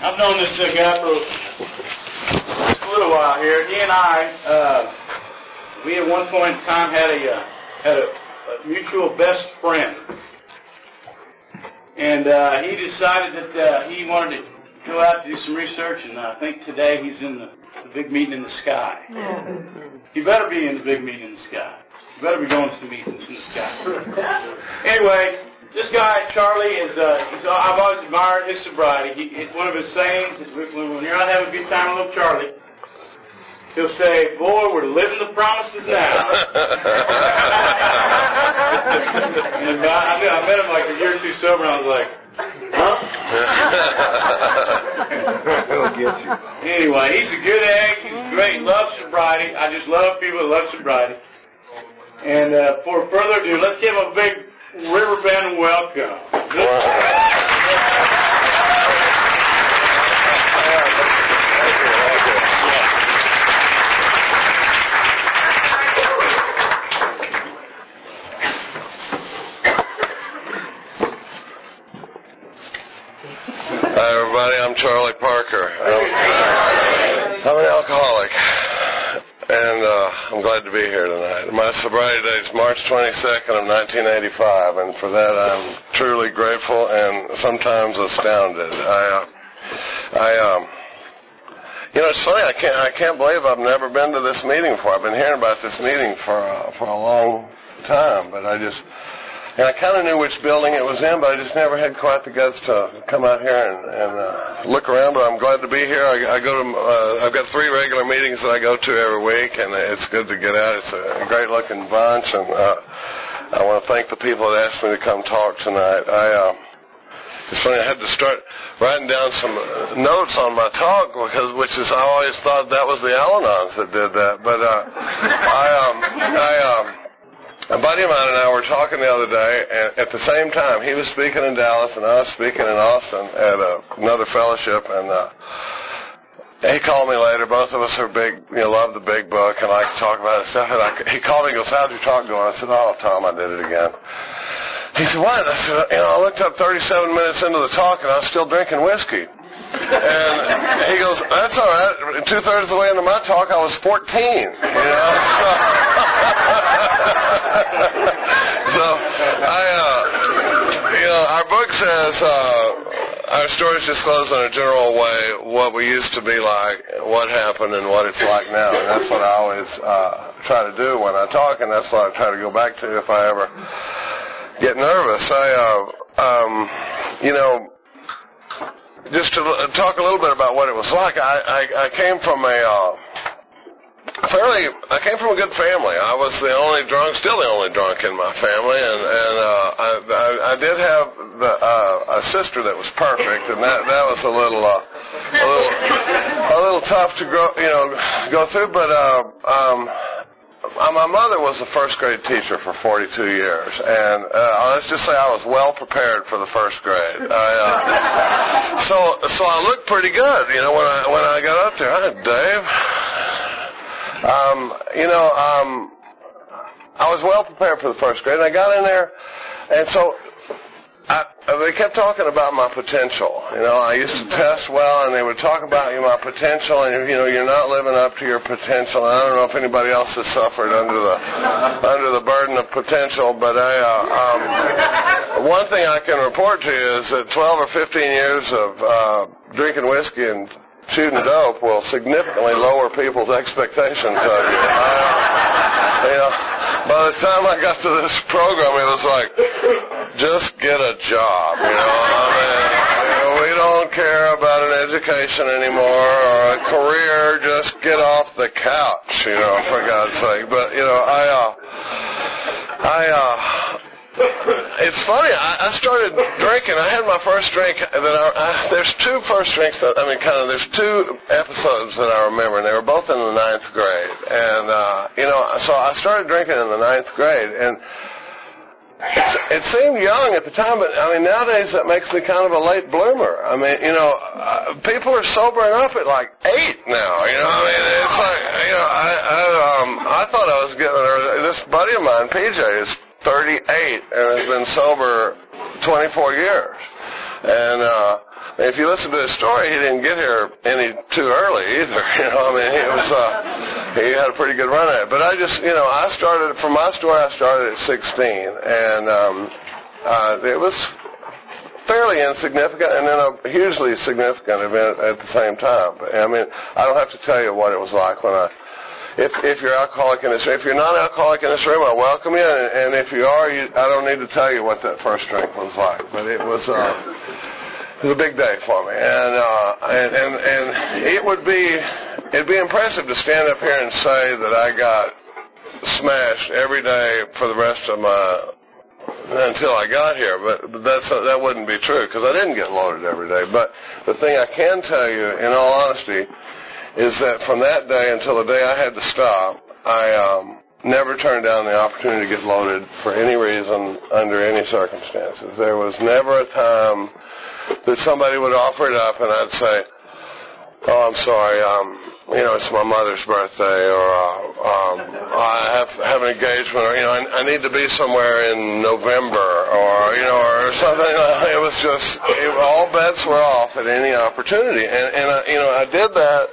I've known this guy for a little while here. He and I, we at one point in time had a mutual best friend. And he decided that he wanted to go out to do some research, and I think today he's in the big meeting in the sky. He better be in the big meeting in the sky. He better be going to some meetings in the sky. Anyway, this guy, Charlie, I've always admired his sobriety. One of his sayings is when you're out having a good time with little Charlie, he'll say, "Boy, we're living the promises now." And I met him like a year or two sober, and I was like, huh? He'll get you. Anyway, he's a good egg. He's great. Loves sobriety. I just love people that love sobriety. And for further ado, let's give him a big Riverbend welcome. Hi, everybody. I'm Charlie Parker. I'm an alcoholic, and I'm glad to be here tonight. My sobriety date is March 22nd of 1985, and for that I'm truly grateful and sometimes astounded. It's funny. I can't believe I've never been to this meeting before. I've been hearing about this meeting for a long time, but I kind of knew which building it was in, but I just never had quite the guts to come out here and look around. But I'm glad to be here. I go to I've got 3 regular meetings that I go to every week, and it's good to get out. It's a great-looking bunch, and I want to thank the people that asked me to come talk tonight. It's funny. I had to start writing down some notes on my talk which is I always thought that was the Al-Anons that did that, but a buddy of mine and I were talking the other day, and at the same time, he was speaking in Dallas, and I was speaking in Austin at another fellowship, and he called me later. Both of us are big, love the big book and like to talk about it stuff. And he called me and goes, "How'd your talk go?" I said, "Oh, Tom, I did it again." He said, "What?" I said, "I looked up 37 minutes into the talk, and I was still drinking whiskey." And he goes, "That's all right. 2/3 of the way into my talk, I was 14, So our book says, our stories disclose in a general way what we used to be like, what happened, and what it's like now. And that's what I always try to do when I talk, and that's what I try to go back to if I ever get nervous. Just to talk a little bit about what it was like, I came from a good family. I was the only drunk, still the only drunk in my family, and I did have a sister that was perfect, and that was a little tough to go through, but my mother was a first grade teacher for 42 years, and let's just say I was well prepared for the first grade. So I looked pretty good, when I got up there. Hi, Dave. I was well prepared for the first grade, and I got in there, and so they kept talking about my potential. I used to test well, and they would talk about my potential, and you're not living up to your potential. And I don't know if anybody else has suffered under the burden of potential, but one thing I can report to you is that 12 or 15 years of drinking whiskey and shooting dope will significantly lower people's expectations of you. By the time I got to this program, it was like, just get a job, we don't care about an education anymore or a career, just get off the couch, for God's sake. But, it's funny, I started drinking. I had my first drink there's 2 first drinks there's 2 episodes that I remember, and they were both in the 9th grade. And, so I started drinking in the 9th grade, and it seemed young at the time, but nowadays that makes me kind of a late bloomer. People are sobering up at like 8 now. It's like, I thought I was getting there. This buddy of mine, PJ, is 38 and has been sober 24 years. And if you listen to his story, he didn't get here any too early either. He had a pretty good run at it. But I just, I started, from my story, I started at 16, and it was fairly insignificant and then a hugely significant event at the same time. But, I don't have to tell you what it was like when if you're alcoholic in this, if you're not alcoholic in this room, I welcome you, and if you are, I don't need to tell you what that first drink was like. But it was a big day for me, and it'd be impressive to stand up here and say that I got smashed every day for the rest of until I got here, but that wouldn't be true because I didn't get loaded every day. But the thing I can tell you, in all honesty, is that from that day until the day I had to stop, I never turned down the opportunity to get loaded for any reason, under any circumstances. There was never a time that somebody would offer it up and I'd say, "Oh, I'm sorry, it's my mother's birthday," or I have an engagement, or I need to be somewhere in November, or something. It was just all bets were off at any opportunity, and I did that.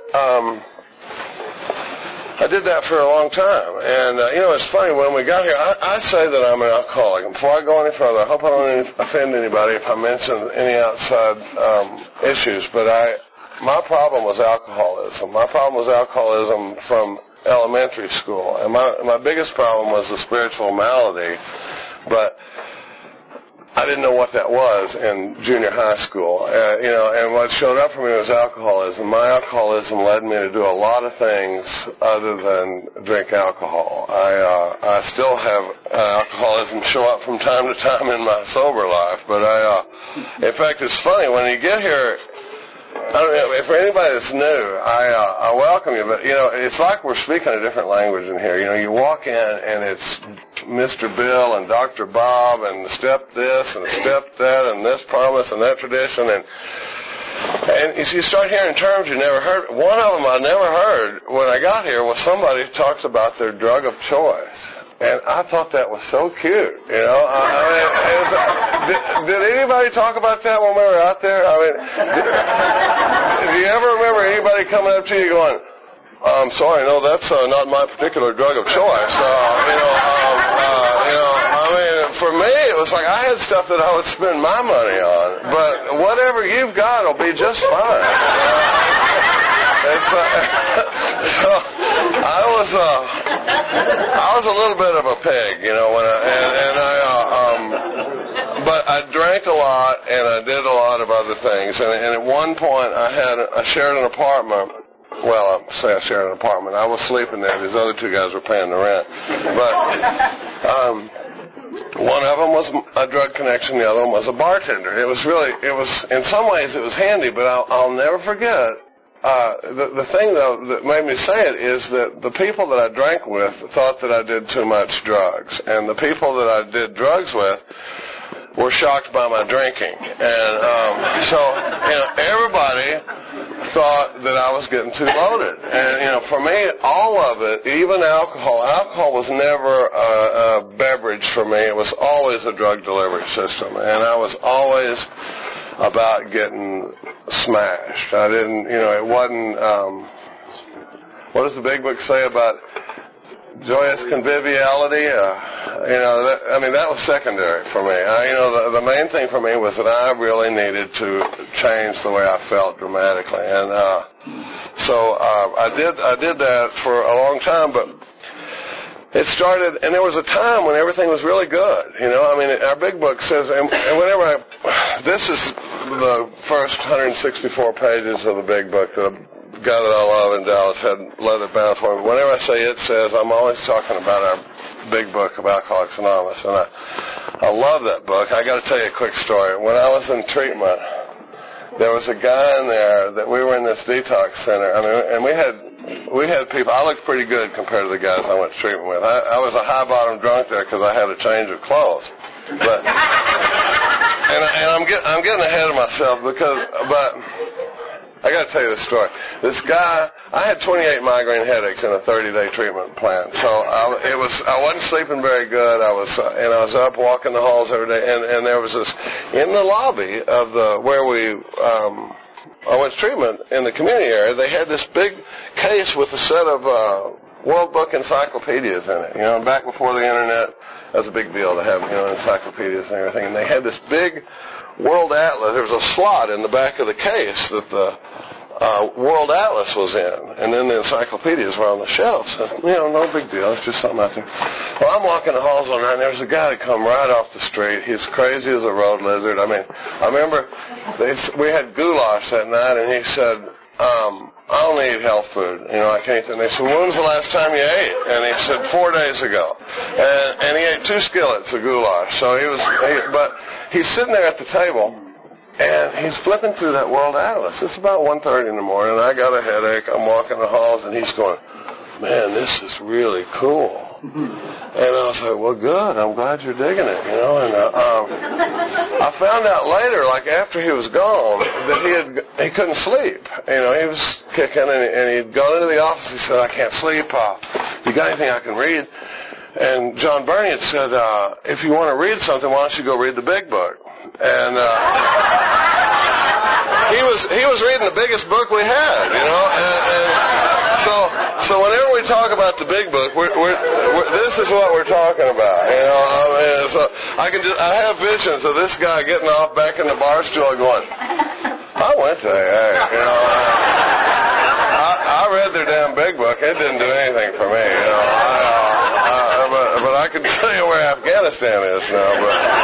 I did that for a long time, and it's funny, when we got here, I say that I'm an alcoholic. And before I go any further, I hope I don't offend anybody if I mention any outside issues, but my problem was alcoholism. My problem was alcoholism from elementary school, and my biggest problem was the spiritual malady, but I didn't know what that was in junior high school. And what showed up for me was alcoholism. My alcoholism led me to do a lot of things other than drink alcohol. I still have alcoholism show up from time to time in my sober life, but in fact, it's funny, when you get here, I don't know, for anybody that's new, I welcome you, but, it's like we're speaking a different language in here. You walk in and it's Mr. Bill and Dr. Bob and step this and step that and this promise and that tradition, and you start hearing terms you never heard. One of them I never heard when I got here was somebody who talks about their drug of choice. And I thought that was so cute, Did anybody talk about that when we were out there? Do you ever remember anybody coming up to you going, "I'm sorry, no, that's not my particular drug of choice." For me, it was like I had stuff that I would spend my money on, but whatever you've got will be just fine. So I was a little bit of a pig, but I drank a lot and I did a lot of other things. And at one point I shared an apartment. Well, I say I shared an apartment. I was sleeping there. These other two guys were paying the rent. But one of them was a drug connection. The other one was a bartender. It was in some ways it was handy, but I'll never forget. The thing, though, that made me say it is that the people that I drank with thought that I did too much drugs, and the people that I did drugs with were shocked by my drinking. And so everybody thought that I was getting too loaded. And, for me, all of it, even alcohol was never a beverage for me. It was always a drug delivery system, and I was always about getting smashed. I didn't, it wasn't, what does the big book say about joyous conviviality? That was secondary for me. The main thing for me was that I really needed to change the way I felt dramatically. And so I did that for a long time, but it started, and there was a time when everything was really good. Our big book says, and whenever this is the first 164 pages of the big book. The guy that I love in Dallas had leather bound for me. Whenever I say it says, I'm always talking about our big book of Alcoholics Anonymous, and I love that book. I got to tell you a quick story. When I was in treatment, there was a guy in there that we were in this detox center, and we had people. I looked pretty good compared to the guys I went to treatment with. I was a high-bottom drunk there because I had a change of clothes. But and I'm getting ahead of myself but I got to tell you this story. This guy, I had 28 migraine headaches in a 30-day treatment plan. So I wasn't sleeping very good. I was up walking the halls every day, and there was this in the lobby of where I went to treatment in the community area. They had this big case with a set of World Book encyclopedias in it. Back before the internet, that was a big deal to have encyclopedias and everything. And they had this big World Atlas. There was a slot in the back of the case that the World Atlas was in, and then the encyclopedias were on the shelves. No big deal. It's just something out there. Well, I'm walking the halls one night, and there's a guy that come right off the street. He's crazy as a road lizard. I remember we had goulash that night, and he said, I only eat health food. I can't. And they said, when was the last time you ate? And he said, 4 days ago. And he ate 2 skillets of goulash. So but he's sitting there at the table, and he's flipping through that World Atlas. It's about 1:30 in the morning. I got a headache. I'm walking the halls, and he's going, man, this is really cool. And I was like, well, good. I'm glad you're digging it, And I found out later, like after he was gone, that he couldn't sleep. He was kicking, and he'd gone into the office. He said, I can't sleep. You got anything I can read? And John Burney had said, if you want to read something, why don't you go read the Big Book? And he was reading the biggest book we had, So whenever we talk about the Big Book, this is what we're talking about, So I have visions of this guy getting off back in the bar stool going, I went to AA, I read their damn Big Book. It didn't do anything for me, But I can tell you where Afghanistan is now.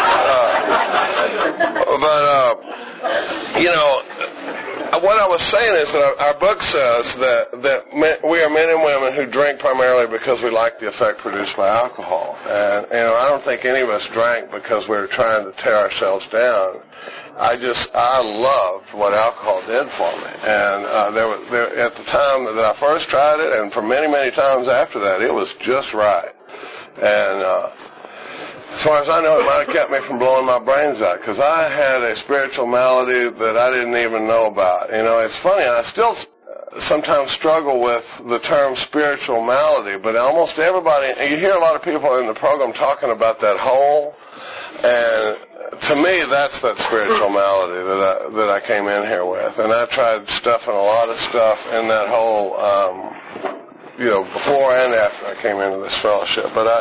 What I was saying is that our book says that we are men and women who drink primarily because we like the effect produced by alcohol. And I don't think any of us drank because we were trying to tear ourselves down. I loved what alcohol did for me. And there at the time that I first tried it, and for many, many times after that, it was just right. And as far as I know, it might have kept me from blowing my brains out, because I had a spiritual malady that I didn't even know about. It's funny, I still sometimes struggle with the term spiritual malady, but almost everybody, and you hear a lot of people in the program talking about that hole, and to me, that's that spiritual malady that I came in here with. And I tried stuffing a lot of stuff in that hole, before and after I came into this fellowship. But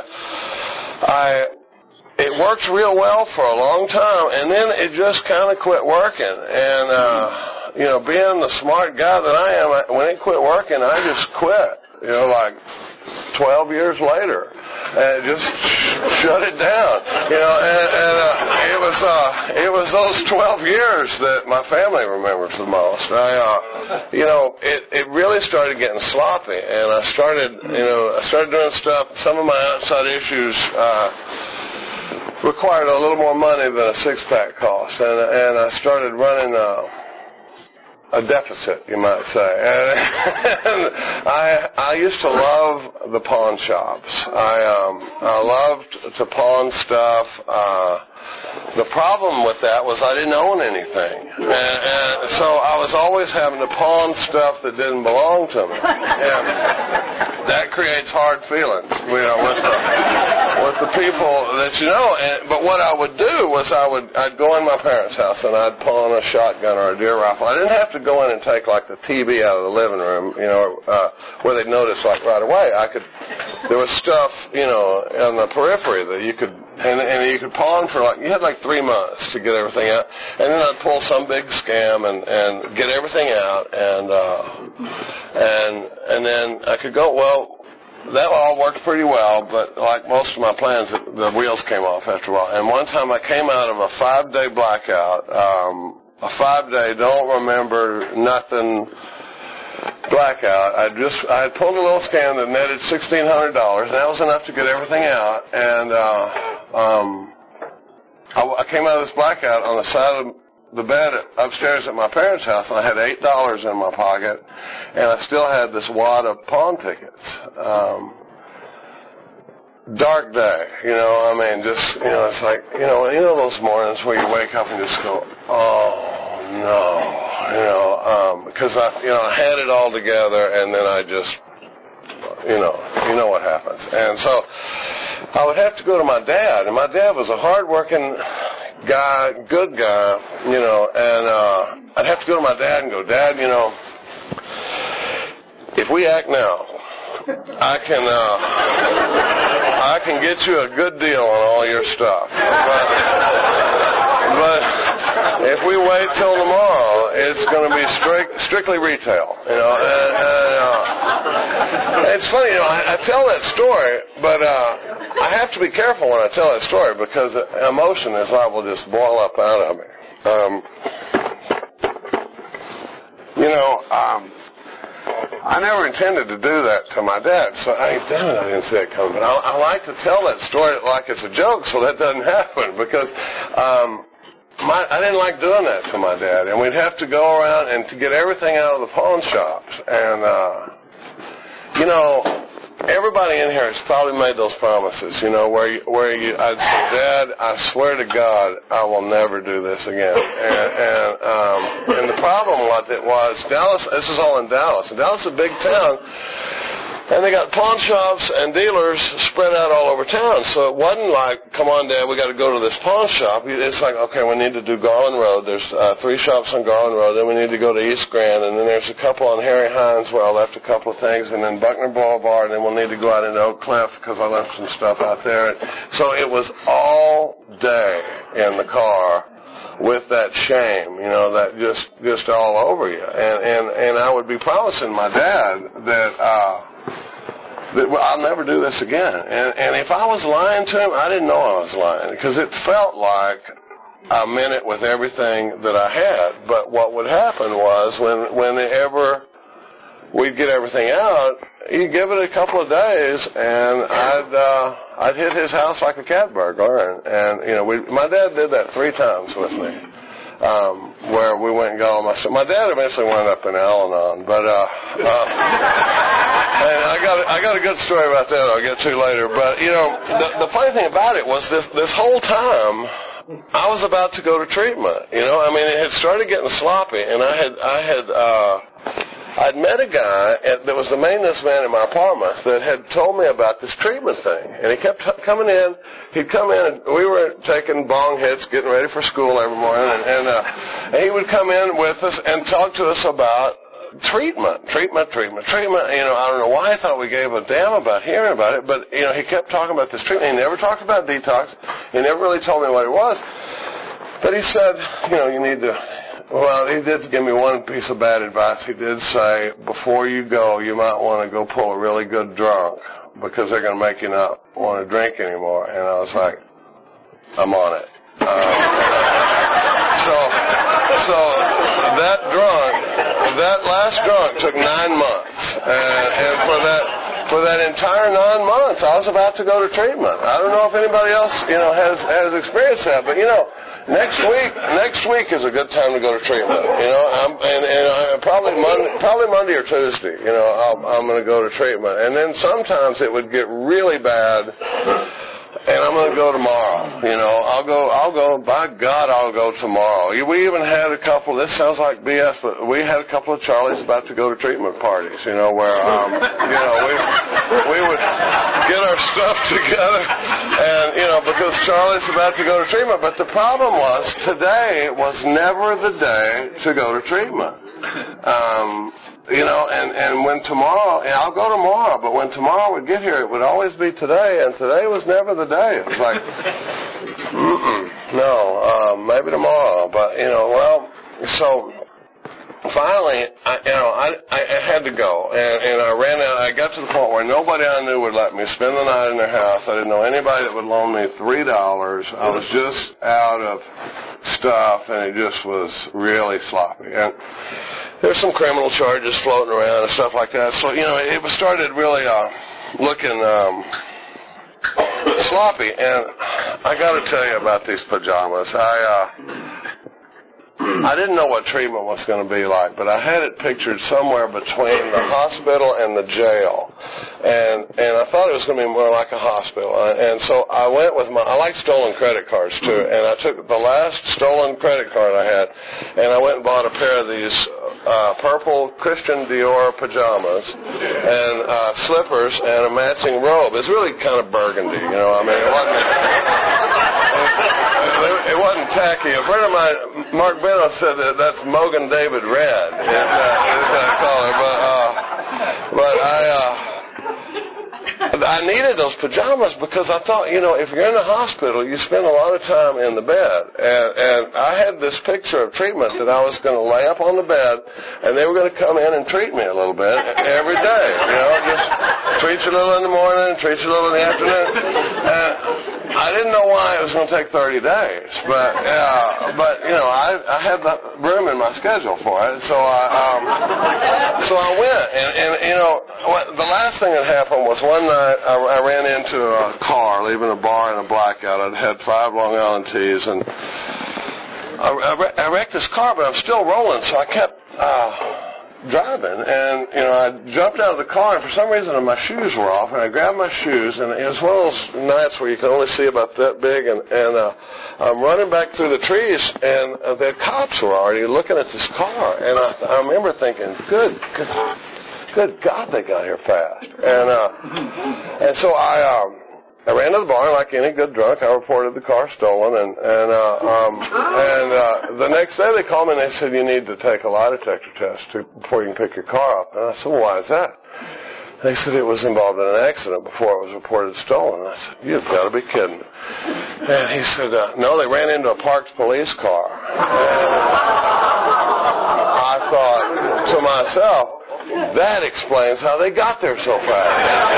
it worked real well for a long time, and then it just kind of quit working. And, being the smart guy that I am, when it quit working, I just quit, like 12 years later, and just shut it down, it was those 12 years that my family remembers the most. It really started getting sloppy, and I started doing stuff. Some of my outside issues, required a little more money than a six-pack cost, and I started running a deficit, you might say. And I used to love the pawn shops. I loved to pawn stuff. The problem with that was I didn't own anything, and so I was always having to pawn stuff that didn't belong to me, and that creates hard feelings, with the people that but what I would do was I'd go in my parents' house and I'd pawn a shotgun or a deer rifle. I didn't have to go in and take like the TV out of the living room, where they'd notice like right away. There was stuff, on the periphery that you could. And you could pawn for you had like 3 months to get everything out, and then I'd pull some big scam and get everything out, and then I could go. Well, that all worked pretty well, but like most of my plans, the wheels came off after a while. And one time I came out of a 5-day blackout, a 5-day don't remember nothing blackout. I had pulled a little scam that netted $1,600, and that was enough to get everything out. And I came out of this blackout on the side of the bed upstairs at my parents' house, and I had $8 in my pocket, and I still had this wad of pawn tickets. Dark day, it's like, those mornings where you wake up and just go, oh no, because I had it all together, and then I just, you know what happens. And so I would have to go to my dad, and my dad was a hard-working guy, good guy, and I'd have to go to my dad and go, Dad, if we act now, I can get you a good deal on all your stuff. But if we wait till tomorrow, it's going to be strictly retail. It's funny, I tell that story, but I have to be careful when I tell that story because emotion is liable to just boil up out of me. I never intended to do that to my dad, so I didn't see it coming. But I like to tell that story like it's a joke so that doesn't happen because I didn't like doing that to my dad. And we'd have to go around and to get everything out of the pawn shops. And, everybody in here has probably made those promises, where I'd say, Dad, I swear to God, I will never do this again. And the problem with it was Dallas, this is all in Dallas. And Dallas is a big town, and they got pawn shops and dealers spread out all over town. So it wasn't like, come on, Dad, we got to go to this pawn shop. It's like, okay, we need to do Garland Road. There's 3 shops on Garland Road. Then we need to go to East Grand, and then there's a couple on Harry Hines where I left a couple of things, and then Buckner Boulevard, and then we'll need to go out into Oak Cliff because I left some stuff out there. So it was all day in the car with that shame, that just all over you. And I would be promising my dad that I'll never do this again. And if I was lying to him, I didn't know I was lying because it felt like I meant it with everything that I had. But what would happen was whenever we'd get everything out, he'd give it a couple of days, and I'd hit his house like a cat burglar. And my dad did that 3 times with me. Where we went and got all my stuff. My dad eventually wound up in Al-Anon, but and I got a good story about that I'll get to later. But the funny thing about it was this whole time I was about to go to treatment. It had started getting sloppy, and I'd met a guy that was the maintenance man in my apartment that had told me about this treatment thing. And he kept coming in. He'd come in, and we were taking bong hits, getting ready for school every morning. And he would come in with us and talk to us about treatment. I don't know why I thought we gave a damn about hearing about it, but, he kept talking about this treatment. He never talked about detox. He never really told me what it was. But he said, you need to... Well, he did give me one piece of bad advice. He did say, before you go, you might want to go pull a really good drunk because they're going to make you not want to drink anymore. And I was like, I'm on it. So that last drunk took 9 months. And for that entire 9 months, I was about to go to treatment. I don't know if anybody else, has experienced that, but, Next week is a good time to go to treatment. Probably Monday or Tuesday. I'm going to go to treatment, and then sometimes it would get really bad, and I'm going to go tomorrow. I'll go. By God, I'll go tomorrow. We even had a couple. This sounds like BS, but we had a couple of Charlies about to go to treatment parties. Where we would get our stuff together, and because Charlie's about to go to treatment. But the problem was today was never the day to go to treatment. And when tomorrow, I'll go tomorrow, but when tomorrow would get here, it would always be today, and today was never the day. It was like, maybe tomorrow, but, so finally, I had to go, and I ran out. I got to the point where nobody I knew would let me spend the night in their house. I didn't know anybody that would loan me $3. I was just out of stuff, and it just was really sloppy. And there's some criminal charges floating around and stuff like that. So, it started really looking sloppy. And I got to tell you about these pajamas. I didn't know what treatment was going to be like, but I had it pictured somewhere between the hospital and the jail. And I thought it was going to be more like a hospital. And so I went with I like stolen credit cards too, and I took the last stolen credit card I had, and I went and bought a pair of these purple Christian Dior pajamas and slippers and a matching robe. It's really kind of burgundy, you know. I mean, it wasn't tacky. A friend of mine, Mark Beno, said that that's Mogan David Red. Is that color? But I needed those pajamas because I thought, you know, if you're in the hospital, you spend a lot of time in the bed. And I had this picture of treatment that I was going to lay up on the bed, and they were going to come in and treat me a little bit every day. You know, just treat you a little in the morning, treat you a little in the afternoon. And I didn't know why it was going to take 30 days, but you know, I had the room in my schedule for it, so I went, and you know, the last thing that happened was one night I ran into a car leaving a bar in a blackout. I'd had 5 Long Island teas, and I wrecked this car, but I'm still rolling, so I kept driving, and you know, I jumped out of the car, and for some reason my shoes were off, and I grabbed my shoes, and it was one of those nights where you can only see about that big, and I'm running back through the trees, and the cops were already looking at this car, and I remember thinking, good God, they got here fast, and so I ran to the bar, and like any good drunk, I reported the car stolen, and the next day they called me and they said, you need to take a lie detector test before you can pick your car up. And I said, well, why is that? They said it was involved in an accident before it was reported stolen. And I said, you've got to be kidding me. And he said, no, they ran into a parked police car. And I thought to myself, that explains how they got there so fast,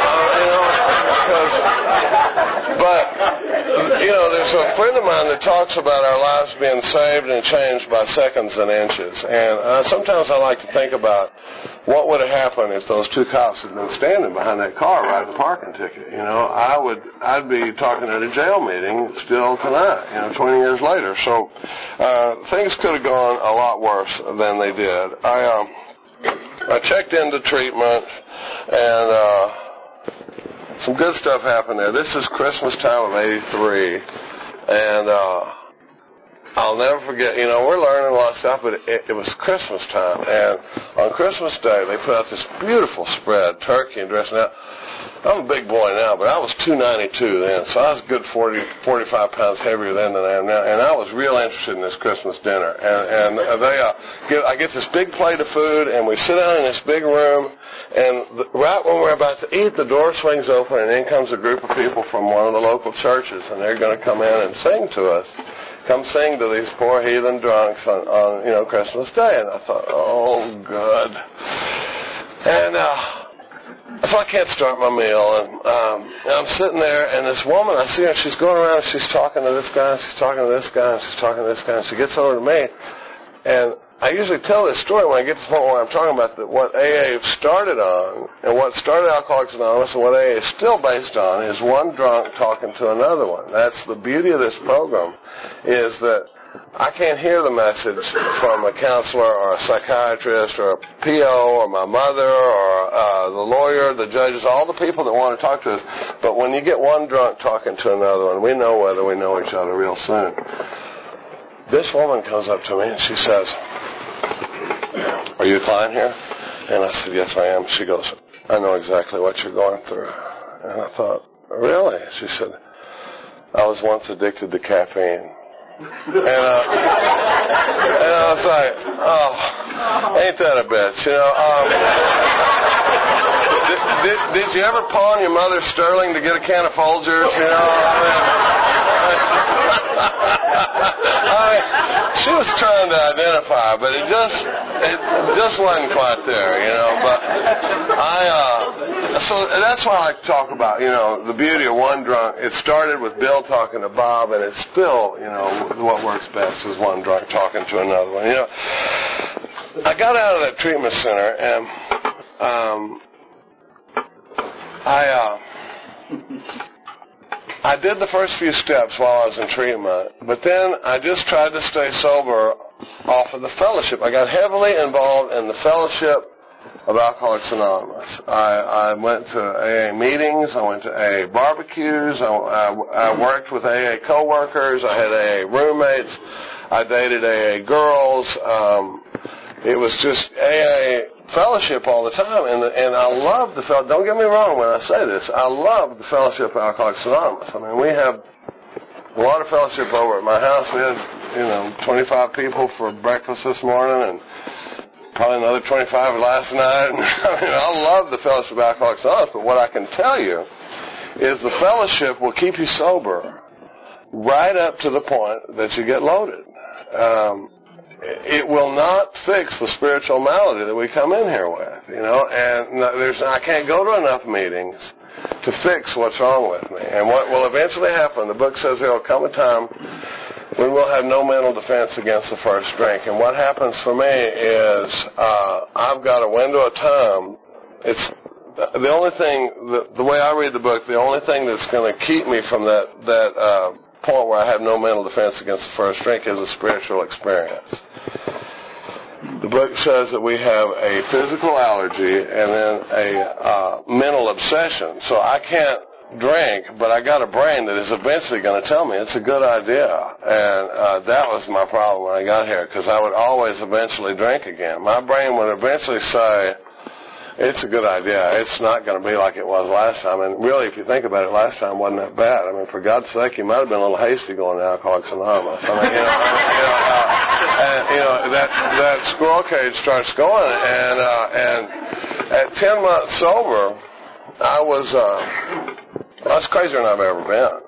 but, you know, there's a friend of mine that talks about our lives being saved and changed by seconds and inches, and sometimes I like to think about what would have happened if those 2 cops had been standing behind that car writing a parking ticket. You know, I'd be talking at a jail meeting still tonight, you know, 20 years later, so things could have gone a lot worse than they did. I checked into treatment, and some good stuff happened there. This is Christmas time of '83, and I'll never forget, you know, we're learning a lot of stuff, but it was Christmas time, and on Christmas Day, they put out this beautiful spread, turkey and dressing out. I'm a big boy now, but I was 292 then, so I was a good 45 pounds heavier then than I am now, and I was real interested in this Christmas dinner. And I get this big plate of food, and we sit down in this big room, and right when we're about to eat, the door swings open, and in comes a group of people from one of the local churches, and they're going to come in and sing to us. Come sing to these poor heathen drunks on you know, Christmas Day. And I thought, oh, good. And so I can't start my meal, and I'm sitting there, and this woman, I see her, she's going around, and she's talking to this guy, and she's talking to this guy, and she's talking to this guy, and she gets over to me, and I usually tell this story when I get to the point where I'm talking about what AA started on, and what started Alcoholics Anonymous, and what AA is still based on, is one drunk talking to another one. That's the beauty of this program, is that I can't hear the message from a counselor or a psychiatrist or a PO or my mother or the lawyer, the judges, all the people that want to talk to us. But when you get one drunk talking to another one, we know whether we know each other real soon. This woman comes up to me and she says, are you a client here? And I said, yes, I am. She goes, I know exactly what you're going through. And I thought, really? She said, I was once addicted to caffeine. And I was like, oh, ain't that a bitch, you know? Did you ever pawn your mother's Sterling to get a can of Folgers, you know? She was trying to identify, but it just wasn't quite there, you know. But so that's why I like to talk about, you know, the beauty of one drunk. It started with Bill talking to Bob, and it's still, you know, what works best is one drunk talking to another one. You know, I got out of that treatment center, and I did the first few steps while I was in treatment, but then I just tried to stay sober off of the fellowship. I got heavily involved in the fellowship of Alcoholics Anonymous. I went to AA meetings. I went to AA barbecues. I worked with AA coworkers. I had AA roommates. I dated AA girls. It was just AA fellowship all the time, and I love the fellowship. Don't get me wrong when I say this. I love the fellowship of Alcoholics Anonymous. I mean, we have a lot of fellowship over at my house. We had, 25 people for breakfast this morning, and probably another 25 last night. I love the fellowship of Alcoholics Anonymous, but what I can tell you is the fellowship will keep you sober right up to the point that you get loaded. It will not fix the spiritual malady that we come in here with, and I can't go to enough meetings to fix what's wrong with me. And what will eventually happen, the book says there will come a time when we'll have no mental defense against the first drink. And what happens for me is I've got a window of time. It's the only thing, the way I read the book, the only thing that's going to keep me from that point where I have no mental defense against the first drink is a spiritual experience. The book says that we have a physical allergy and then a mental obsession. So I can't drink, but I got a brain that is eventually going to tell me it's a good idea. And that was my problem when I got here, because I would always eventually drink again. My brain would eventually say, it's a good idea. It's not going to be like it was last time. And really, if you think about it, last time wasn't that bad. I mean, for God's sake, you might have been a little hasty going to Alcoholics Anonymous. I mean, that squirrel cage starts going. And at 10 months sober, I was crazier than I've ever been.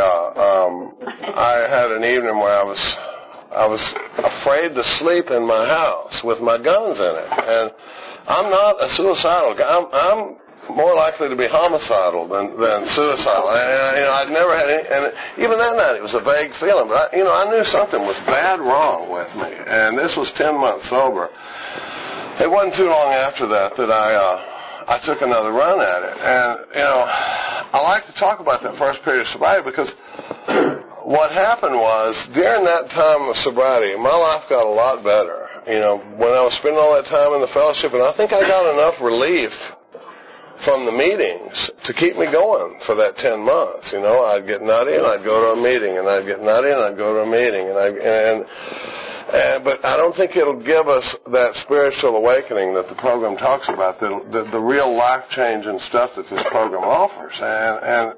I had an evening where I was afraid to sleep in my house with my guns in it. And I'm not a suicidal guy. I'm more likely to be homicidal than suicidal. And I'd never had any, and even that night it was a vague feeling, but I knew something was bad wrong with me. And this was 10 months sober. It wasn't too long after that I took another run at it. And, I like to talk about that first period of sobriety because what happened was, during that time of sobriety, my life got a lot better. When I was spending all that time in the fellowship, and I think I got enough relief from the meetings to keep me going for that 10 months. I'd get nutty and I'd go to a meeting, and I'd get nutty and I'd go to a meeting, but I don't think it'll give us that spiritual awakening that the program talks about, the real life-changing stuff that this program offers. And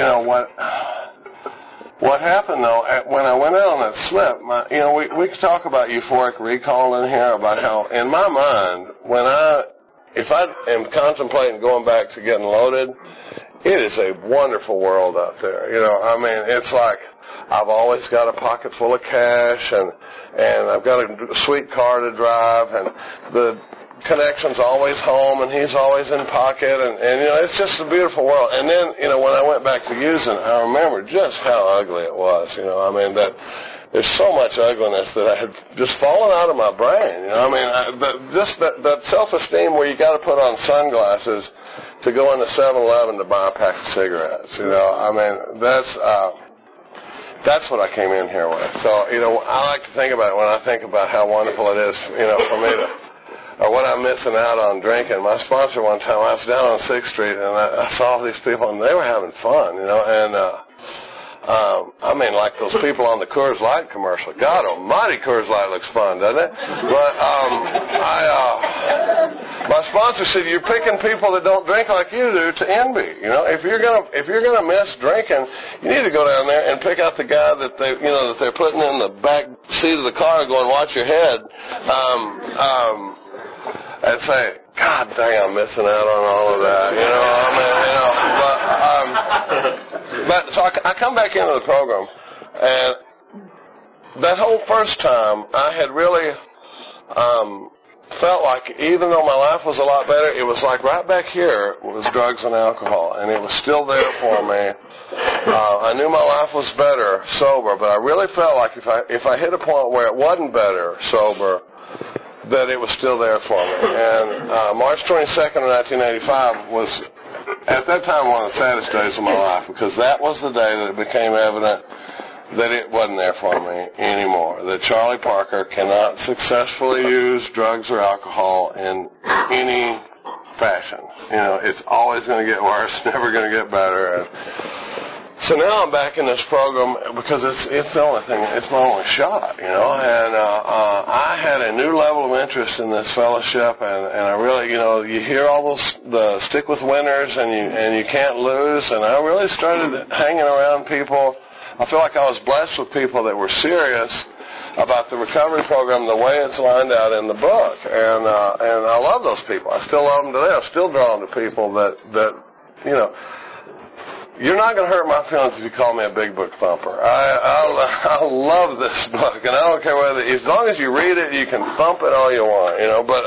what happened, though, when I went out on that slip, we could talk about euphoric recall in here, about how, in my mind, if I am contemplating going back to getting loaded, it is a wonderful world out there. It's like I've always got a pocket full of cash, and I've got a sweet car to drive, and the connection's always home, and he's always in pocket, and it's just a beautiful world. And then, when I went back to using, I remember just how ugly it was. That there's so much ugliness that I had just fallen out of my brain. That self-esteem where you got to put on sunglasses to go into 7-Eleven to buy a pack of cigarettes. That's what I came in here with. So, I like to think about it when I think about how wonderful it is, for me to, or what I'm missing out on drinking. My sponsor one time, I was down on 6th Street, and I saw these people, and they were having fun, like those people on the Coors Light commercial. God almighty, Coors Light looks fun, doesn't it? But my sponsor said, you're picking people that don't drink like you do to envy. If you're gonna miss drinking, you need to go down there and pick out the guy that they're putting in the back seat of the car going, watch your head, and say, God dang, I'm missing out on all of that. But so I come back into the program, and that whole first time, I had really felt like, even though my life was a lot better, it was like right back here was drugs and alcohol, and it was still there for me. I knew my life was better sober, but I really felt like if I hit a point where it wasn't better sober, that it was still there for me. And March 22nd of 1985 was, at that time, one of the saddest days of my life, because that was the day that it became evident that it wasn't there for me anymore. That Charlie Parker cannot successfully use drugs or alcohol in any fashion. It's always going to get worse, never going to get better. And so now I'm back in this program because it's the only thing, it's my only shot, and I had a new level of interest in this fellowship, and I really, you hear all the stick with winners and you can't lose, and I really started hanging around people. I feel like I was blessed with people that were serious about the recovery program the way it's lined out in the book, and I love those people. I still love them today. I'm still drawn to people that you're not going to hurt my feelings if you call me a big book thumper. I love this book, and I don't care whether, as long as you read it, you can thump it all you want, But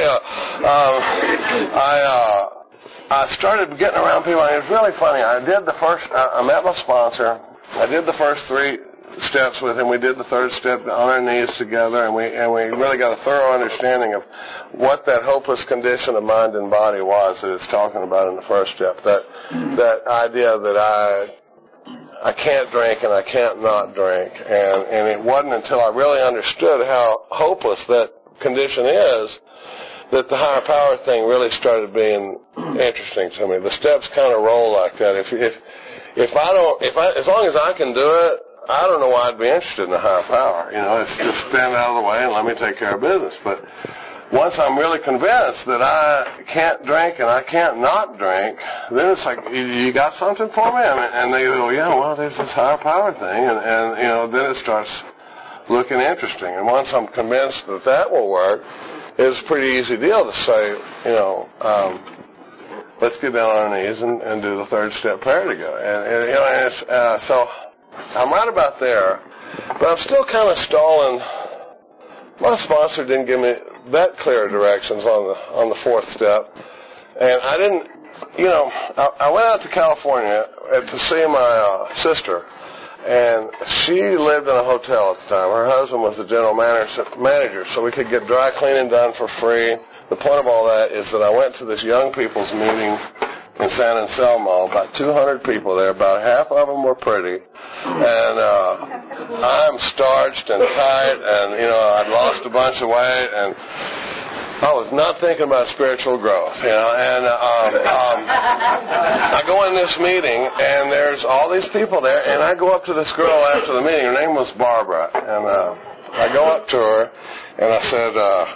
I started getting around people, and it's really funny. I met my sponsor. I did the first 3 steps with him. We did the 3rd step on our knees together, and we really got a thorough understanding of what that hopeless condition of mind and body was that it's talking about in the 1st step. That idea that I can't drink and I can't not drink, and it wasn't until I really understood how hopeless that condition is that the higher power thing really started being interesting to me. The steps kind of roll like that. As long as I can do it, I don't know why I'd be interested in a higher power. It's just stand out of the way and let me take care of business. But once I'm really convinced that I can't drink and I can't not drink, then it's like, you got something for me? And they go, yeah, well, there's this higher power thing. And then it starts looking interesting. And once I'm convinced that will work, it's a pretty easy deal to say, let's get down on our knees and do the 3rd step prayer together. So I'm right about there, but I'm still kind of stalling. My sponsor didn't give me that clear directions on the 4th step, and I didn't. I went out to California to see my sister, and she lived in a hotel at the time. Her husband was the general manager, so we could get dry cleaning done for free. The point of all that is that I went to this young people's meeting in San Anselmo, about 200 people there. About half of them were pretty, and I'm starched and tight, and I'd lost a bunch of weight, and I was not thinking about spiritual growth, and I go in this meeting, and there's all these people there, and I go up to this girl after the meeting. Her name was Barbara, and I go up to her, and I said,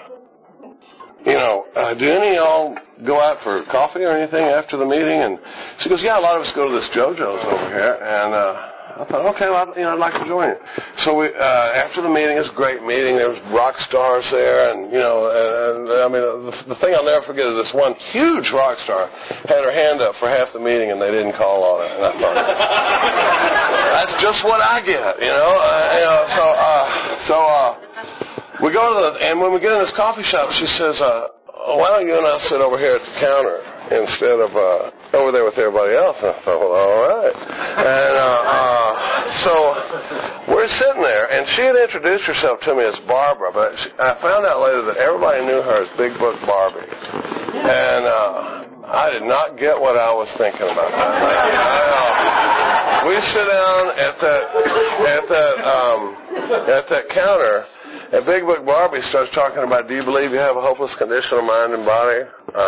do any of y'all go out for coffee or anything after the meeting? And she goes, yeah, a lot of us go to this JoJo's over here. And I thought, okay, well, I'd like to join it. So we, after the meeting, it was a great meeting. There was rock stars there, and the thing I'll never forget is this one huge rock star had her hand up for half the meeting, and they didn't call on her. And I thought, that's just what I get, So we go to and when we get in this coffee shop, she says, why don't you and I sit over here at the counter instead of over there with everybody else? And I thought, well, all right. And so we're sitting there, and she had introduced herself to me as Barbara, but I found out later that everybody knew her as Big Book Barbie. And I did not get what I was thinking about that. We sit down at that counter, and Big Book Barbie starts talking about, do you believe you have a hopeless condition of mind and body?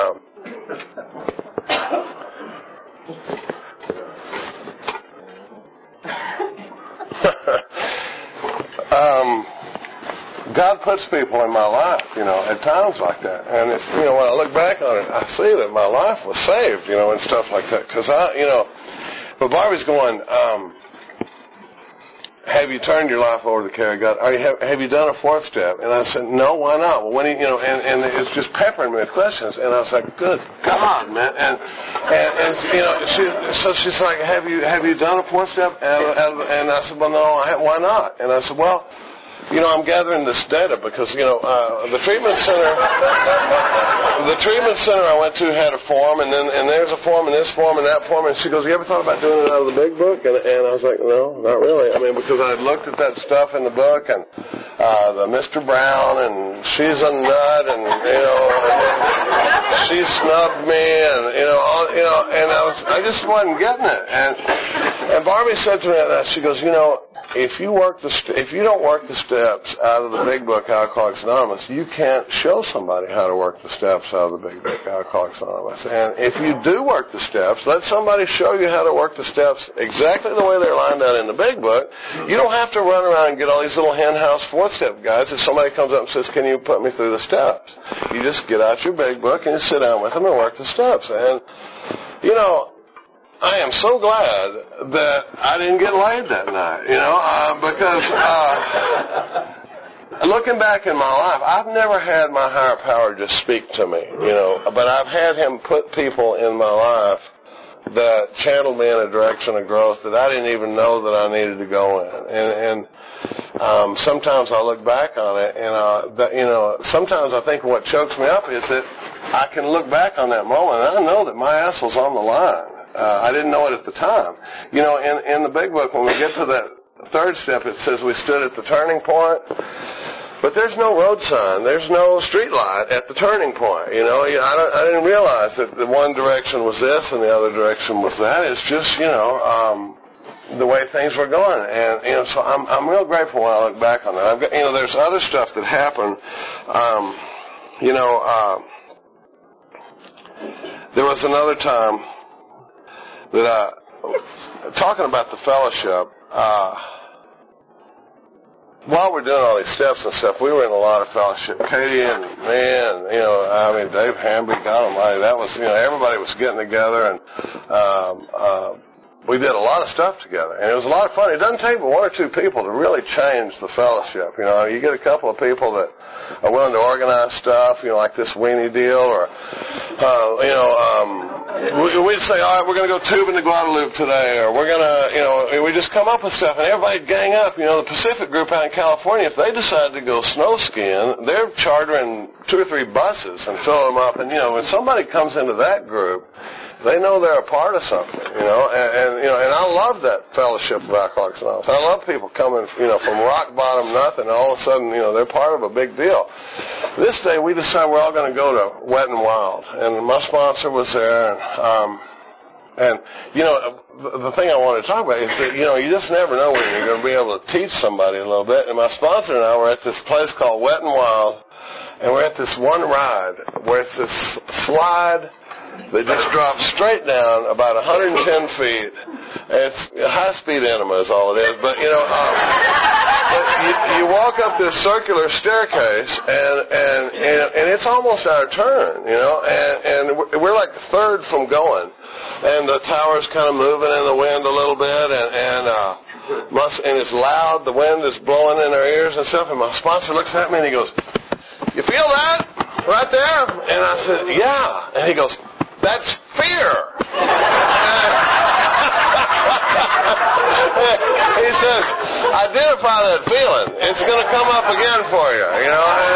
God puts people in my life, at times like that. And it's, when I look back on it, I see that my life was saved, and stuff like that. Because but Barbie's going, have you turned your life over to the care of God? Have you done a 4th step? And I said, no, why not? Well, when and it's just peppering me with questions. And I was like, good God, man. And she's like, have you done a 4th step? And I said, well, no, why not? And I said, well, I'm gathering this data because, the treatment center I went to had a form, and there's a form, and this form, and that form, and she goes, you ever thought about doing it out of the Big Book? And I was like, no, not really. Because I had looked at that stuff in the book, and the Mr. Brown, and she's a nut, and, she snubbed me, and, and I just wasn't getting it. And Barbie said to me that, she goes, if you don't work the steps out of the Big Book, Alcoholics Anonymous, you can't show somebody how to work the steps out of the Big Book, Alcoholics Anonymous. And if you do work the steps, let somebody show you how to work the steps exactly the way they're lined out in the Big Book. You don't have to run around and get all these little henhouse 4-step guides. If somebody comes up and says, can you put me through the steps? You just get out your Big Book and you sit down with them and work the steps. And, you know, I am so glad that I didn't get laid that night, because looking back in my life, I've never had my higher power just speak to me, but I've had him put people in my life that channeled me in a direction of growth that I didn't even know that I needed to go in. And sometimes I look back on it, and sometimes I think what chokes me up is that I can look back on that moment, and I know that my ass was on the line. I didn't know it at the time. In the Big Book, when we get to that third step, it says we stood at the turning point. But there's no road sign. There's no street light at the turning point. I didn't realize that the one direction was this and the other direction was that. It's just, the way things were going. And, so I'm real grateful when I look back on that. There's other stuff that happened. There was another time that talking about the fellowship, while we're doing all these steps and stuff, we were in a lot of fellowship. Katie and me and, Dave Hamby, God Almighty, that was, everybody was getting together, and we did a lot of stuff together, and it was a lot of fun. It doesn't take but one or two people to really change the fellowship. You get a couple of people that are willing to organize stuff, like this weenie deal, or we'd say, all right, we're going to go tubing to Guadalupe today, or we're going to, we just come up with stuff, and everybody'd gang up. The Pacific group out in California, if they decide to go snow skiing, they're chartering 2 or 3 buses and filling them up, and when somebody comes into that group, they know they're a part of something, and I love that fellowship of Alcoholics Anonymous. I love people coming, from rock bottom, nothing, and all of a sudden, they're part of a big deal. This day, we decided we're all going to go to Wet and Wild, and my sponsor was there, and the thing I want to talk about is that, you just never know when you're going to be able to teach somebody a little bit, and my sponsor and I were at this place called Wet and Wild, and we're at this one ride where it's this slide that just drops straight down about 110 feet. It's a high-speed enema is all it is. But, you walk up this circular staircase, and it's almost our turn, and we're like third from going. And the tower's kind of moving in the wind a little bit, and it's loud. The wind is blowing in our ears and stuff. And my sponsor looks at me, and he goes, "You feel that right there?" And I said, "Yeah." And he goes, "That's fear." He says, "Identify that feeling. It's going to come up again for you, And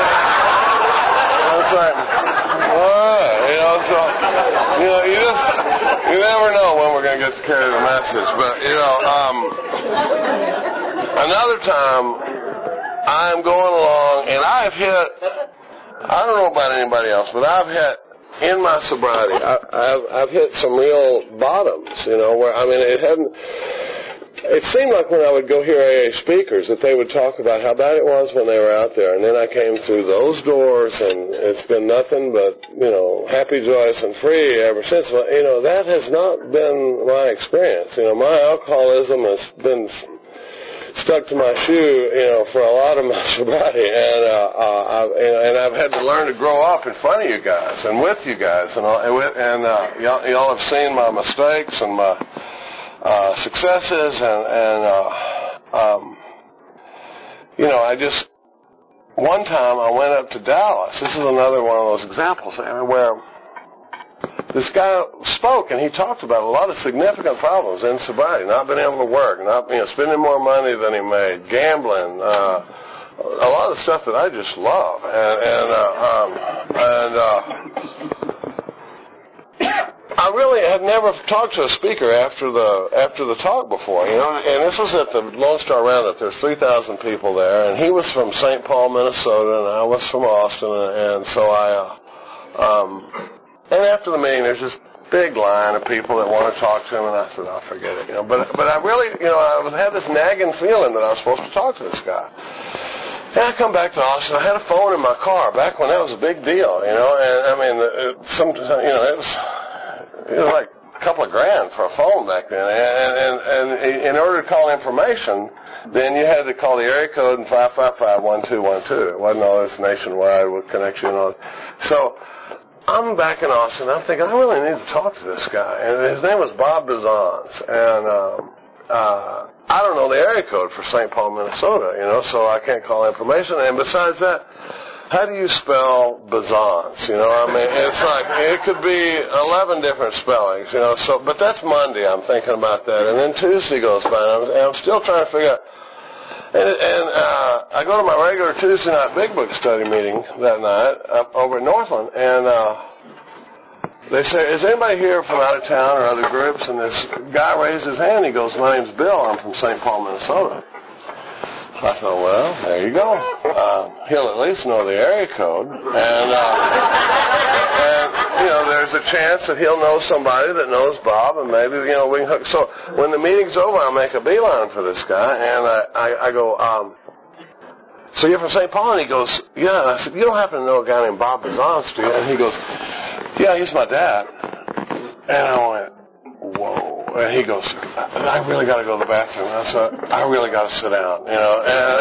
I was like, all right, you never know when we're going to get to carry the message. But, another time, I'm going along, and I've hit, I don't know about anybody else, but I've hit, in my sobriety, I've hit some real bottoms, where, it seemed like when I would go hear AA speakers that they would talk about how bad it was when they were out there, and then I came through those doors, and it's been nothing but, happy, joyous, and free ever since. That has not been my experience. My alcoholism has been stuck to my shoe, for a lot of my sobriety, and I've had to learn to grow up in front of you guys and with you guys, and y'all have seen my mistakes and my successes, I just, one time I went up to Dallas. This is another one of those examples where this guy spoke, and he talked about a lot of significant problems in sobriety, not being able to work, not, spending more money than he made, gambling, a lot of the stuff that I just love, I really had never talked to a speaker after the talk before, and this was at the Lone Star Roundup. There's 3,000 people there, and he was from St. Paul, Minnesota, and I was from Austin, and so and after the meeting, there's this big line of people that want to talk to him, and I said, I'll forget it, you know. But I really, you know, had this nagging feeling that I was supposed to talk to this guy. And I come back to Austin. I had a phone in my car back when that was a big deal, you know. And I mean, it was like a couple of grand for a phone back then. And in order to call information, then you had to call the area code and 555-1212. It wasn't all this nationwide with connection and all that. So I'm back in Austin. I'm thinking, I really need to talk to this guy. And his name was Bob Bazans. And I don't know the area code for St. Paul, Minnesota, you know, so I can't call information. And besides that, how do you spell Bazans? You know, I mean, it's like, it could be 11 different spellings, you know, so, but that's Monday. I'm thinking about that. And then Tuesday goes by, and I'm still trying to figure out. And I go to my regular Tuesday night Big Book study meeting that night over in Northland, and they say, is anybody here from out of town or other groups? And this guy raised his hand. He goes, my name's Bill. I'm from St. Paul, Minnesota. I thought, well, there you go. He'll at least know the area code. And you know, there's a chance that he'll know somebody that knows Bob, and maybe, you know, we can hook. So when the meeting's over, I'll make a beeline for this guy, and I go, so you're from St. Paul? And he goes, yeah. And I said, you don't happen to know a guy named Bob Bazans, do you? And he goes, yeah, he's my dad. And I went, whoa. And he goes, I really got to go to the bathroom. And I said, I really got to sit down, you know.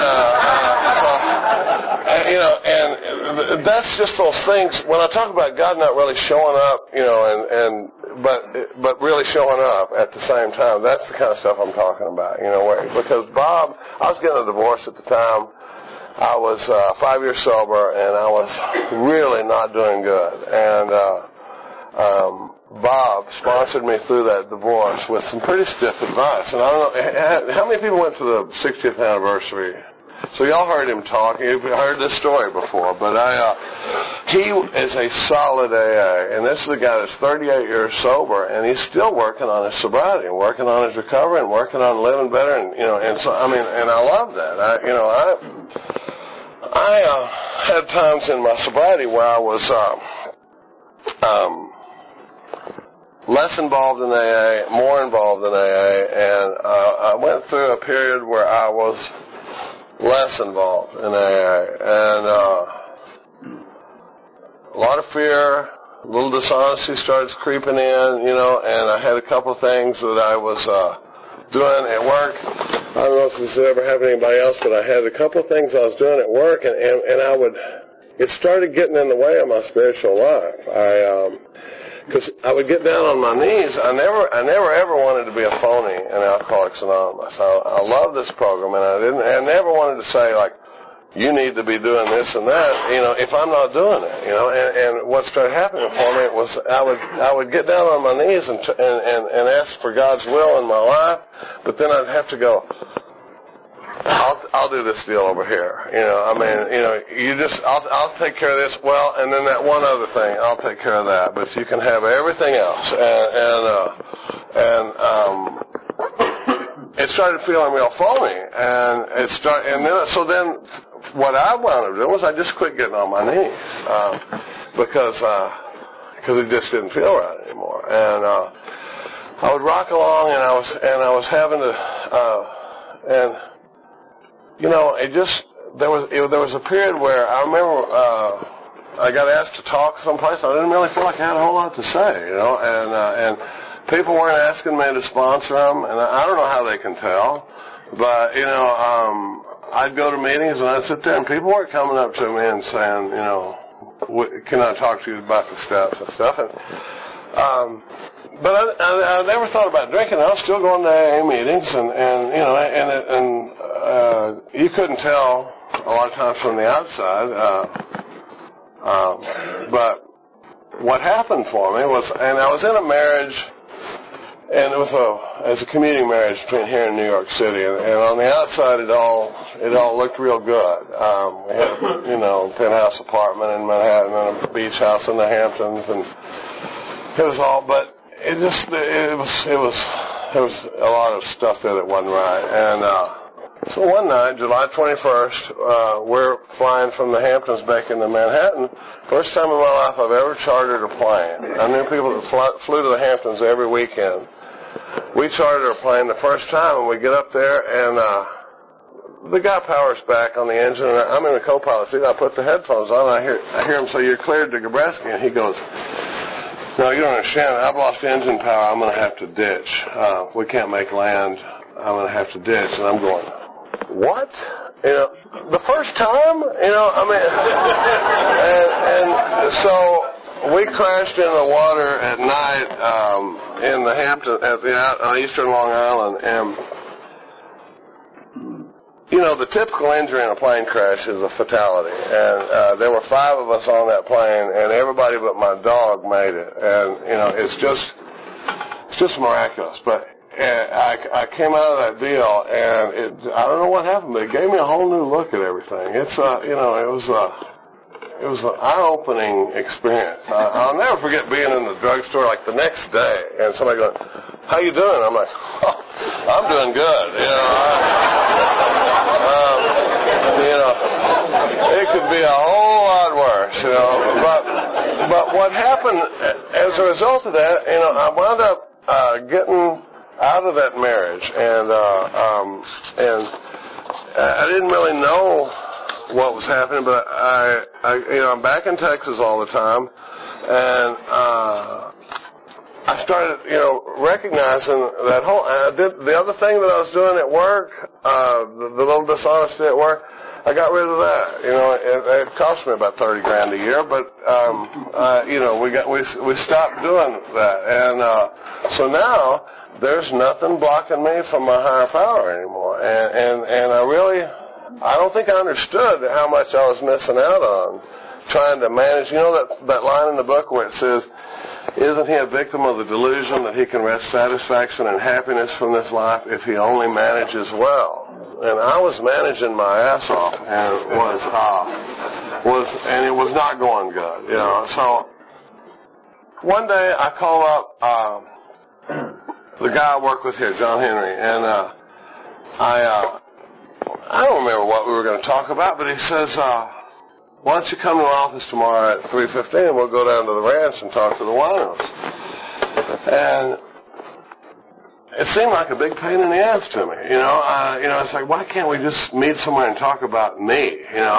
And that's just those things. When I talk about God not really showing up, you know, but really showing up at the same time, that's the kind of stuff I'm talking about, you know. Because Bob, I was getting a divorce at the time. I was 5 years sober, and I was really not doing good. And Bob sponsored me through that divorce with some pretty stiff advice. And I don't know, how many people went to the 60th anniversary? So y'all heard him talk. You've heard this story before. But he is a solid AA. And this is a guy that's 38 years sober, and he's still working on his sobriety and working on his recovery and working on living better. And, you know, and so, I mean, and I love that. I had times in my sobriety where I was less involved in AA, more involved in AA, and I went through a period where I was less involved in AA, and a lot of fear, a little dishonesty starts creeping in, you know, and I had a couple of things that I was doing at work. I don't know if this has ever happened to anybody else, but I had a couple of things I was doing at work, and it started getting in the way of my spiritual life. Because I would get down on my knees. I never ever wanted to be a phony in Alcoholics Anonymous. I love this program, and I never wanted to say, like, you need to be doing this and that, you know, if I'm not doing it, you know. And what started happening for me was I would get down on my knees and ask for God's will in my life, but then I'd have to go, I'll do this deal over here. You know, I mean, you know, I'll take care of this. Well, and then that one other thing, I'll take care of that. But you can have everything else. It started feeling real phony, and then what I wound up doing was I just quit getting on my knees because it just didn't feel right anymore. And I would rock along, and I was having to and. You know, there was a period where I remember I got asked to talk someplace. I didn't really feel like I had a whole lot to say, you know, and people weren't asking me to sponsor them, and I don't know how they can tell, but, you know, I'd go to meetings and I'd sit there, and people weren't coming up to me and saying, you know, can I talk to you about the steps and stuff, and but I never thought about drinking. I was still going to AA meetings, and you know, and you couldn't tell a lot of times from the outside. But what happened for me was, and I was in a marriage, and it was a commuting marriage between here and New York City, and on the outside it all looked real good. We had, you know, a penthouse apartment in Manhattan and a beach house in the Hamptons, and it was all, but there was a lot of stuff there that wasn't right, and So one night, July 21st, we're flying from the Hamptons back into Manhattan. First time in my life I've ever chartered a plane. I knew people that flew to the Hamptons every weekend. We chartered a plane the first time, and we get up there, and the guy powers back on the engine, and I'm in the co-pilot seat. I put the headphones on, and I hear him say, "You're cleared to Gabreski," and he goes, "No, you don't understand. I've lost engine power. I'm going to have to ditch. We can't make land. I'm going to have to ditch." And I'm going, "What? The first time? And so we crashed in the water at night in the Hamptons, on eastern Long Island, and the typical injury in a plane crash is a fatality. And there were 5 of us on that plane, and everybody but my dog made it. And it's just miraculous. But I came out of that deal, and I don't know what happened, but it gave me a whole new look at everything. It's it was an eye-opening experience. I'll never forget being in the drugstore like the next day, and somebody going, "How you doing?" I'm like, "Oh, I'm doing good." It could be a whole lot worse, But what happened as a result of that, I wound up getting out of that marriage, and I didn't really know what was happening, but I'm back in Texas all the time, and I started, recognizing that the other thing that I was doing at work, the little dishonesty at work, I got rid of that. It cost me about $30,000 a year, but we stopped doing that, and so now there's nothing blocking me from my higher power anymore, and I don't think I understood how much I was missing out on trying to manage. That line in the book where it says, "Isn't he a victim of the delusion that he can wrest satisfaction and happiness from this life if he only manages well?" And I was managing my ass off, and it was not going good. So one day I call up the guy I work with here, John Henry, and I don't remember what we were going to talk about, but he says, "Why don't you come to my office tomorrow at 3:15 and we'll go down to the ranch and talk to the winos?" And it seemed like a big pain in the ass to me, It's like, why can't we just meet somewhere and talk about me,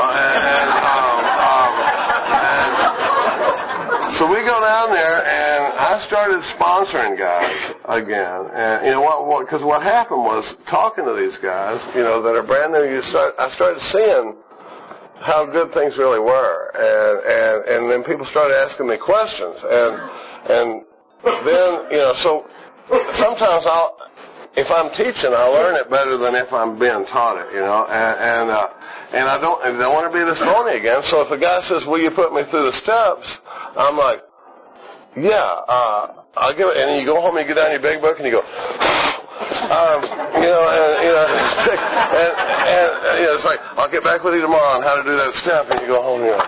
So we go down there, and I started sponsoring guys again. And because what happened was, talking to these guys, that are brand new, I started seeing how good things really were, and then people started asking me questions, and then so sometimes if I'm teaching, I learn it better than if I'm being taught it, and I don't want to be this phony again. So if a guy says, "Will you put me through the steps?" I'm like, "Yeah, I'll give it." And then you go home and you get down your big book and you go, it's like, "I'll get back with you tomorrow on how to do that step," and you go home and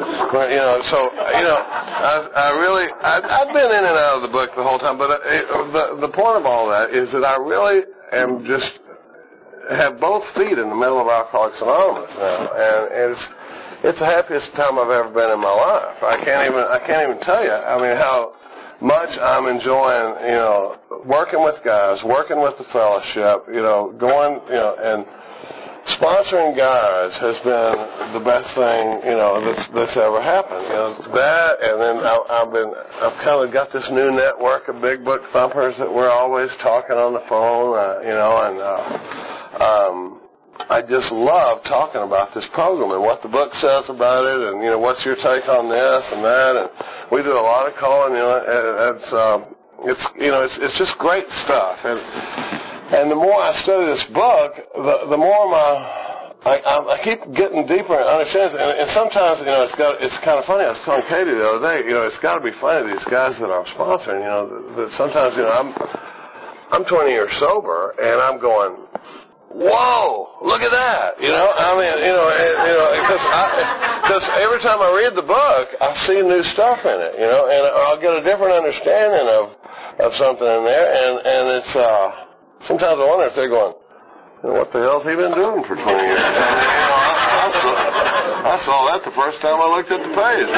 I've been in and out of the book the whole time, but the point of all that is that I really am just have both feet in the middle of Alcoholics Anonymous now, and it's the happiest time I've ever been in my life. I can't even tell you, how much I'm enjoying, working with guys, working with the fellowship, going, and sponsoring guys has been the best thing, that's ever happened. That, and then I've kind of got this new network of big book thumpers that we're always talking on the phone, I just love talking about this program and what the book says about it, and what's your take on this and that, and we do a lot of calling. It's just great stuff, and the more I study this book, the more I keep getting deeper and understanding, and sometimes it's kind of funny. I was telling Katie the other day, it's got to be funny, these guys that I'm sponsoring, that sometimes I'm 20 years sober and I'm going, "Whoa, look at that!" Because every time I read the book, I see new stuff in it, and I'll get a different understanding of something in there, and it's sometimes I wonder if they're going, what the hell's he been doing for 20 years? I saw that the first time I looked at the page.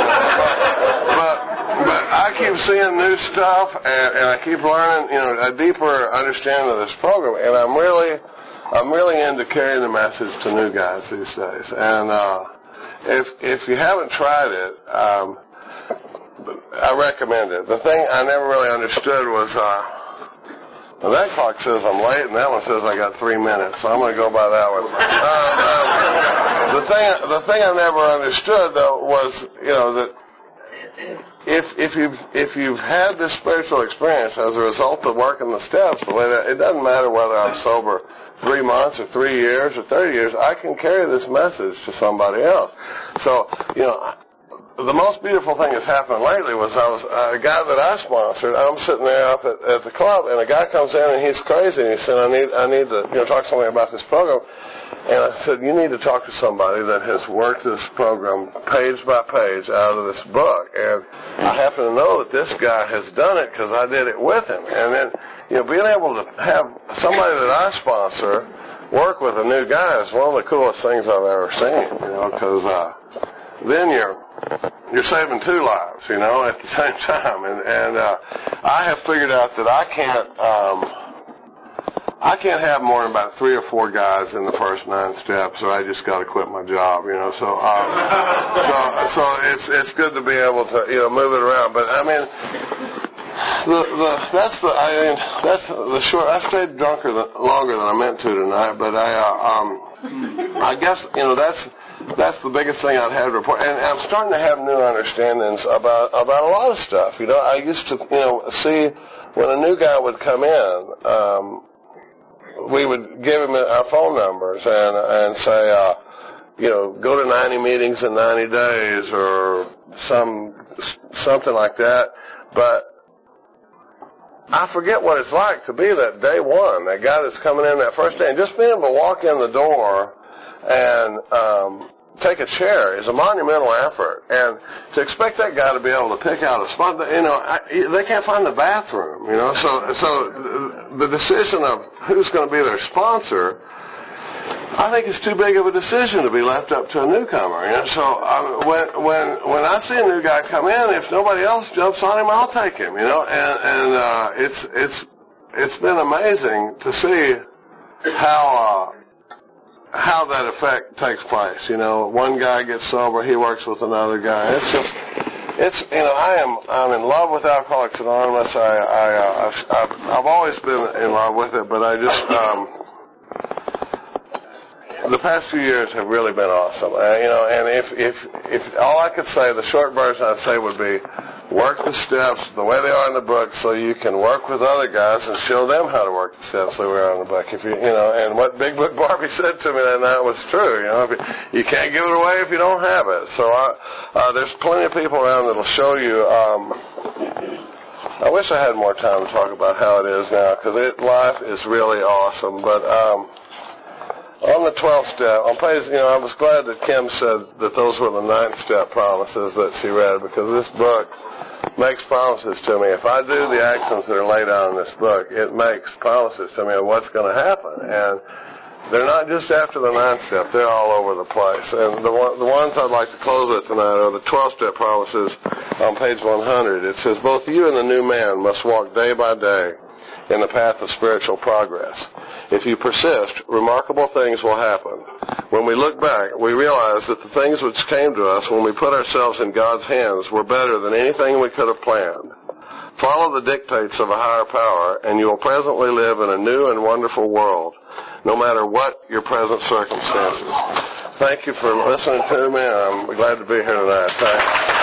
But I keep seeing new stuff, and I keep learning, a deeper understanding of this program, and I'm really into carrying the message to new guys these days. And if you haven't tried it, I recommend it. The thing I never really understood was, well, that clock says I'm late, and that one says I got 3 minutes, so I'm going to go by that one. The thing I never understood, though, was, that if you've had this spiritual experience as a result of working the steps, the way that it doesn't matter whether I'm sober 3 months or 3 years or 30 years, I can carry this message to somebody else. So, the most beautiful thing that's happened lately was a guy that I sponsored. I'm sitting there up at the club, and a guy comes in and he's crazy, and he said, I need to talk to somebody about this program. And I said, you need to talk to somebody that has worked this program page by page out of this book. And I happen to know that this guy has done it because I did it with him. And then, being able to have somebody that I sponsor work with a new guy is one of the coolest things I've ever seen, because then you're saving 2 lives, at the same time. And I have figured out that I can't have more than about 3 or 4 guys in the first 9 steps, or I just got to quit my job, So it's good to be able to, move it around. But I mean, that's the short. I stayed longer than I meant to tonight, but I guess that's the biggest thing I'd have to report. And I'm starting to have new understandings about a lot of stuff. I used to, see when a new guy would come in, we would give him our phone numbers and say, go to 90 meetings in 90 days or something like that. But I forget what it's like to be that day one, that guy that's coming in that first day, and just being able to walk in the door and take a chair is a monumental effort. And to expect that guy to be able to pick out a spot, they can't find the bathroom, So the decision of who's going to be their sponsor, I think it's too big of a decision to be left up to a newcomer. So when I see a new guy come in, if nobody else jumps on him, I'll take him. And it's been amazing to see how that effect takes place. One guy gets sober, he works with another guy. I'm in love with Alcoholics Anonymous. I've always been in love with it, but I just the past few years have really been awesome. And if all I could say, the short version I'd say would be, work the steps the way they are in the book, so you can work with other guys and show them how to work the steps the way they are in the book. And what Big Book Barbie said to me that night was true. You can't give it away if you don't have it. So there's plenty of people around that'll show you. I wish I had more time to talk about how it is now, because life is really awesome. But on the 12th step, on page, I was glad that Kim said that those were the 9th step promises that she read, because this book makes promises to me. If I do the actions that are laid out in this book, it makes promises to me of what's going to happen. And they're not just after the 9th step, they're all over the place. And the ones I'd like to close with tonight are the 12th step promises on page 100. It says, both you and the new man must walk day by day in the path of spiritual progress. If you persist, remarkable things will happen. When we look back, we realize that the things which came to us when we put ourselves in God's hands were better than anything we could have planned. Follow the dictates of a higher power, and you will presently live in a new and wonderful world, no matter what your present circumstances. Thank you for listening to me. I'm glad to be here tonight. Thanks.